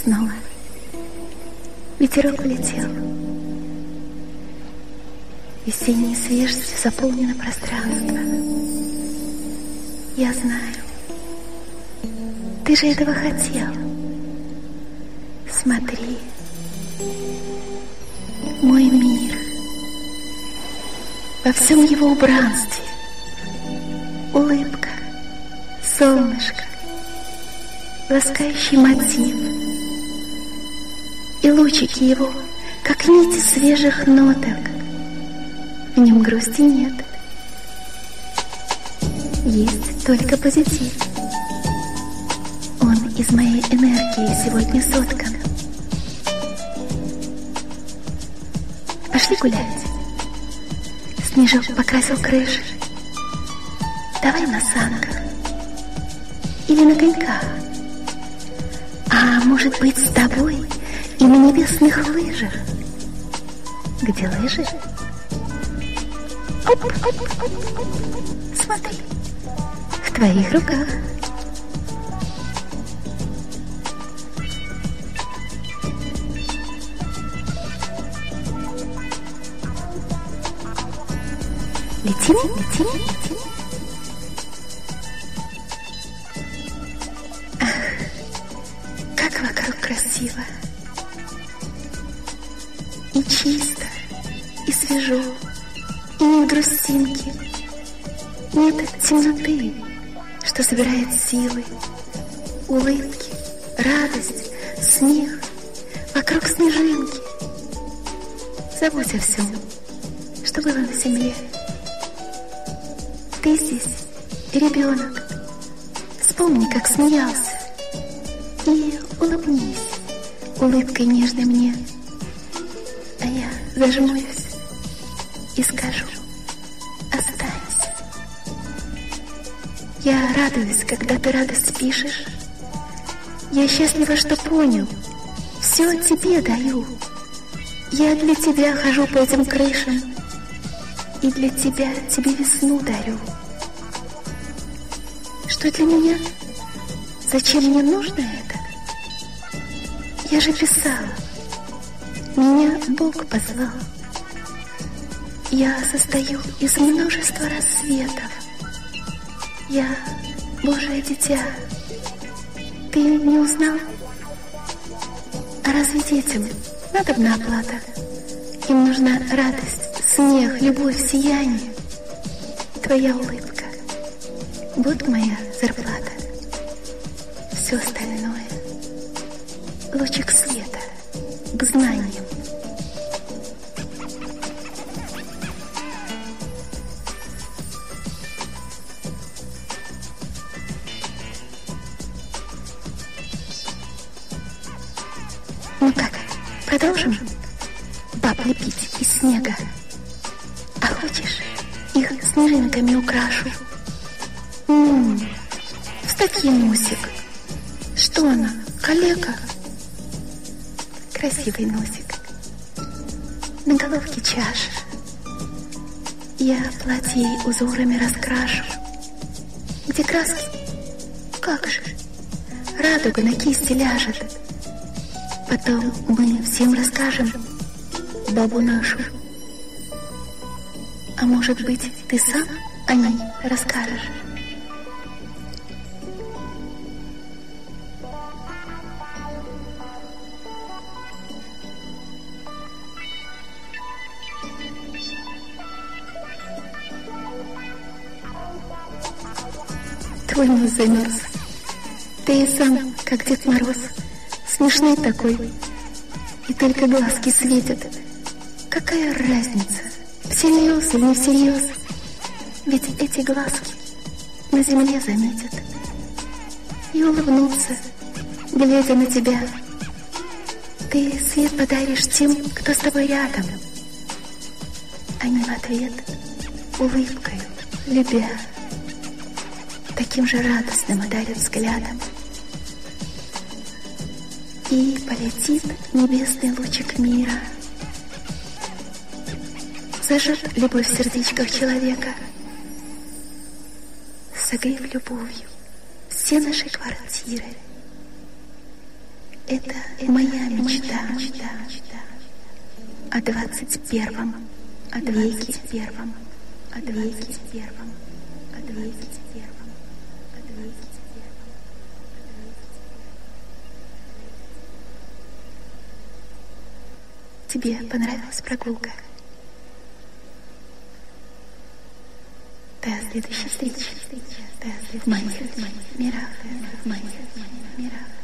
снова. Ветерок улетел. Весенней свежестью заполнено пространство. Я знаю. Ты же этого хотел. Смотри. Мой мир. Во всем его убранстве. Улыбка, солнышко, ласкающий мотив. И лучики его, как нити свежих ноток. В нем грусти нет. Есть только позитив. Он из моей энергии сегодня соткан. Пошли гулять. Снежок покрасил крыши. Давай на санках или на коньках. А может быть, с тобой и на небесных лыжах? Где лыжи? Оп, оп, оп, оп. Смотри, в твоих руках. Летим, летим, летим. Ах, как вокруг красиво. И чисто, и свежо, и нет грустинки. Нет темноты, что собирает силы, улыбки, радость, смех. Вокруг снежинки. Забудь о всем, что было на земле. Ты здесь ребенок. Вспомни, как смеялся. И улыбнись улыбкой нежной мне. А я зажмурюсь и скажу: останься. Я радуюсь, когда ты радость пишешь. Я счастлива, что понял. Все тебе даю. Я для тебя хожу по этим крышам. И для тебя тебе весну дарю. Что для меня? Зачем мне нужно это? Я же писала. Меня Бог позвал. Я состою из множества рассветов. Я Божие дитя. Ты не узнал? А разве детям надобна оплата? Им нужна радость, смех, любовь, сияние. Твоя улыбка. Вот моя зарплата. Все остальное — лучик света к знаниям. Ну как, продолжим? Баб лепить из снега. А хочешь, их снежинками украшу? Вставь ей носик. Что она, калека? Красивый носик. На головке чаша. Я платье ей узорами раскрашу. Где краски? Как же? Радуга на кисти ляжет. Потом мы всем расскажем бабу нашу. А может быть, ты сам о ней расскажешь? Твой нос замерз. Ты и сам, как Дед Мороз, смешной такой. И только глазки светят. Какая разница, всерьез или не всерьез? Ведь эти глазки на земле заметят и улыбнутся, глядя на тебя. Ты свет подаришь тем, кто с тобой рядом. Они в ответ улыбкой, любя, таким же радостным одарят взглядом. И полетит небесный лучик мира. Зажжет любовь в сердечках человека, согрев любовью все наши квартиры. Это моя мечта о 21 веке. Тебе понравилась прогулка? До следующей встречи в моих мирах.